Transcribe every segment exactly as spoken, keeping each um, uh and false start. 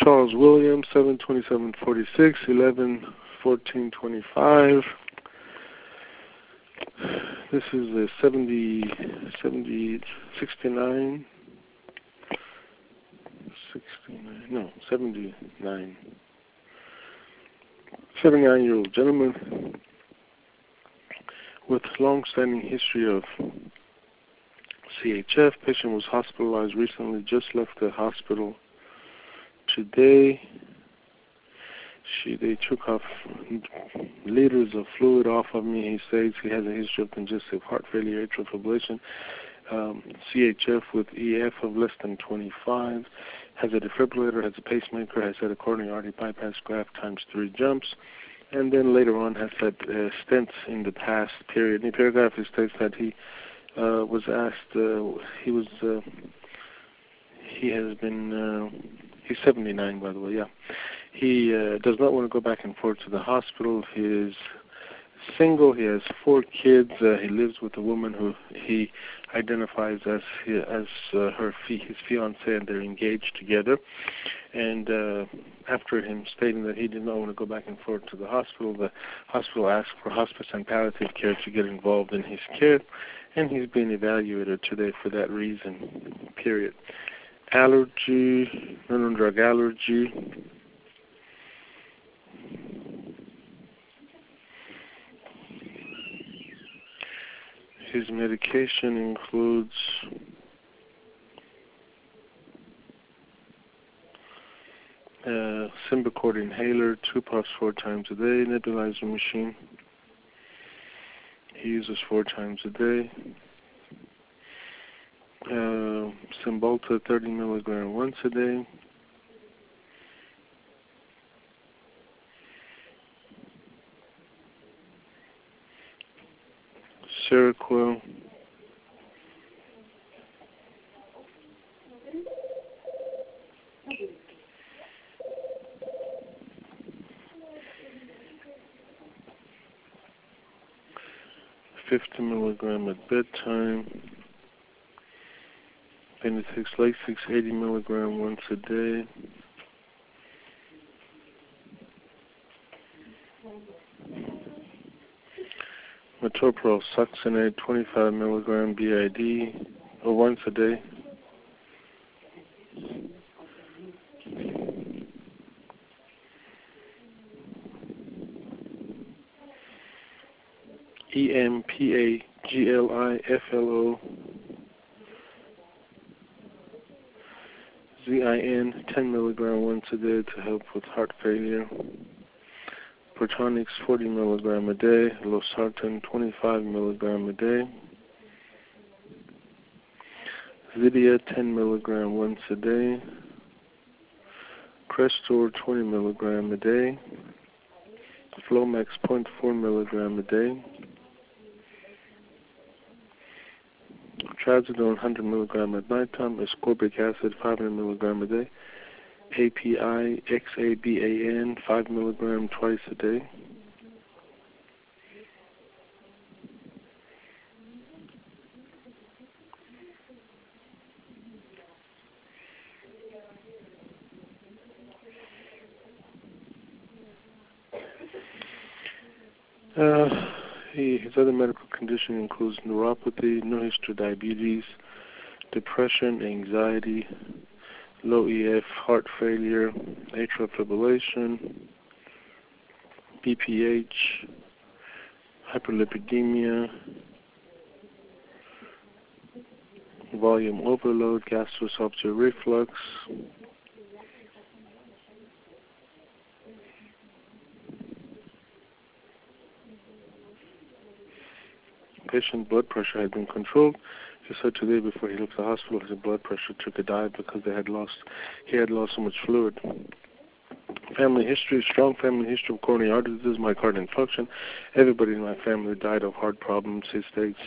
Charles Williams, seven twenty-seven forty-six, eleven fourteen twenty-five. This is a seventy, seventy, sixty-nine, sixty-nine, no, seventy-nine. seventy-nine-year-old gentleman with long-standing history of C H F. Patient was hospitalized recently, just left the hospital today. She, they took off liters of fluid off of me. He says he has a history of congestive heart failure, atrial fibrillation, um, C H F with E F of less than twenty-five, has a defibrillator, has a pacemaker, has had a coronary artery bypass graft times three jumps, and then later on has had uh, stents in the past period. In the paragraph, it states that he uh, was asked, uh, he was, uh, he has been, uh, he's seventy-nine, by the way, yeah. He uh, does not want to go back and forth to the hospital. He is single. He has four kids. Uh, he lives with a woman who he identifies as he, as uh, her fi- his fiancée, and they're engaged together. And uh, after him stating that he did not want to go back and forth to the hospital, the hospital asked for hospice and palliative care to get involved in his care, and he's being evaluated today for that reason, period. Allergy, non-drug allergy. His medication includes uh, Symbicort inhaler, two puffs four times a day, nebulizer machine. He uses four times a day. Uh, Cymbalta, thirty milligram once a day. Seroquel. fifty milligram at bedtime. Then he takes Lasix, eighty milligram once a day. Metoprolol succinate, twenty-five milligram B I D, or once a day. E M P A G L I F L O Z I N, ten milligram once a day to help with heart failure. Protonix, forty milligram a day. Losartan, twenty-five milligram a day. Zydia, ten milligram once a day. Crestor, twenty milligram a day. Flomax, zero point four milligram a day. Trazodone, one hundred milligram at nighttime. Ascorbic acid, five hundred milligram a day. A P I, X A B A N, five milligram twice a day. Uh, he, his other medical condition includes neuropathy, no history of diabetes, depression, anxiety, low E F, heart failure, atrial fibrillation, B P H, hyperlipidemia, volume overload, gastroesophageal reflux, patient blood pressure had been controlled. He said today before he left the hospital his blood pressure took a dive because they had lost, he had lost so much fluid. Family history, strong family history of coronary artery disease, myocardial infarction. Everybody in my family died of heart problems, he states.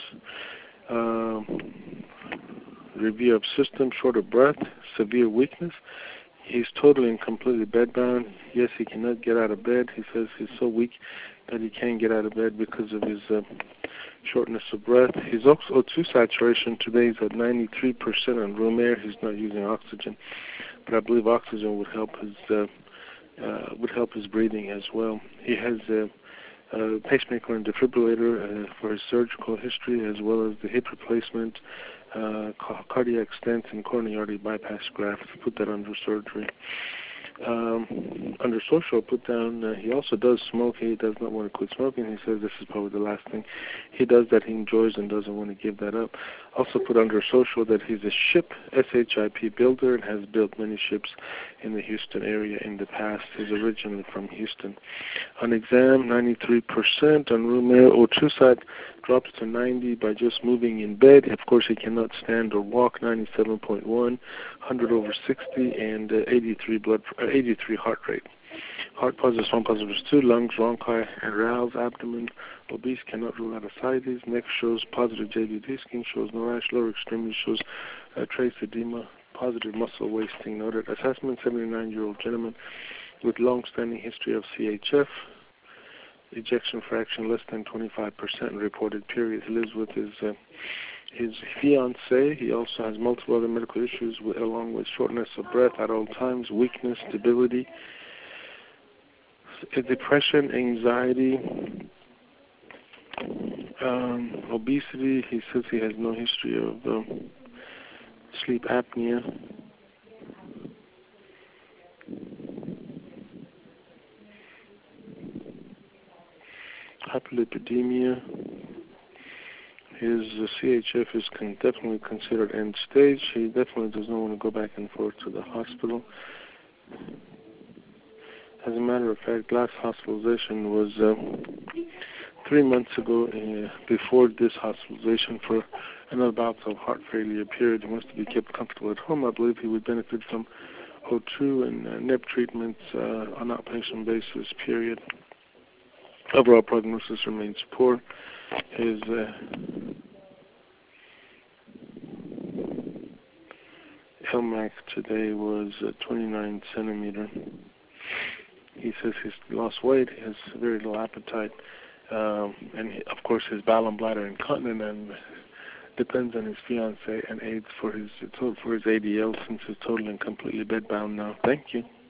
Um, review of system, short of breath, severe weakness. He's totally and completely bedbound. Yes, he cannot get out of bed. He says he's so weak that he can't get out of bed because of his uh, shortness of breath. His O two saturation today is at ninety-three percent on room air. He's not using oxygen. but I believe oxygen would help his uh, uh, would help his breathing as well. He has a, a pacemaker and defibrillator uh, for his surgical history, as well as the hip replacement, uh, ca- cardiac stents, and coronary artery bypass graft. Put that under surgery. Um, under social, put down, uh, he also does smoke. He does not want to quit smoking. He says this is probably the last thing he does that he enjoys and doesn't want to give that up. Also put under social that he's a ship S H I P builder and has built many ships in the Houston area in the past. He's originally from Houston. On exam, ninety-three percent. On room air, O two side drops to ninety by just moving in bed. Of course, he cannot stand or walk, ninety-seven point one, one hundred over sixty, and uh, eighty-three blood, uh, eighty-three heart rate. Heart positive, one positive two, lungs, bronchi, and valves, abdomen. Obese, cannot rule out ascites. Neck shows positive J V D. Skin shows no rash. Lower extremity shows uh, trace edema. Positive muscle wasting noted. Assessment, seventy-nine-year-old gentleman with long-standing history of C H F. Ejection fraction less than twenty-five percent in reported periods. He lives with his uh, his fiancée. He also has multiple other medical issues with, along with shortness of breath at all times, weakness, debility, depression, anxiety, um, obesity. He says he has no history of um, sleep apnea. Hyperlipidemia. His uh, C H F is con- definitely considered end stage. He definitely does not want to go back and forth to the hospital. As a matter of fact, last hospitalization was uh, three months ago uh, before this hospitalization for another bout of heart failure period. He wants to be kept comfortable at home. I believe he would benefit from O two and uh, N E P treatments uh, on outpatient basis, period. Overall prognosis remains poor. His uh, L MAC today was uh, twenty-nine centimeter. He says he's lost weight, he has very little appetite, um, and he, of course his bowel and bladder incontinent, and depends on his fiancée and aids for his for his A D L since he's totally and completely bedbound now. Thank you.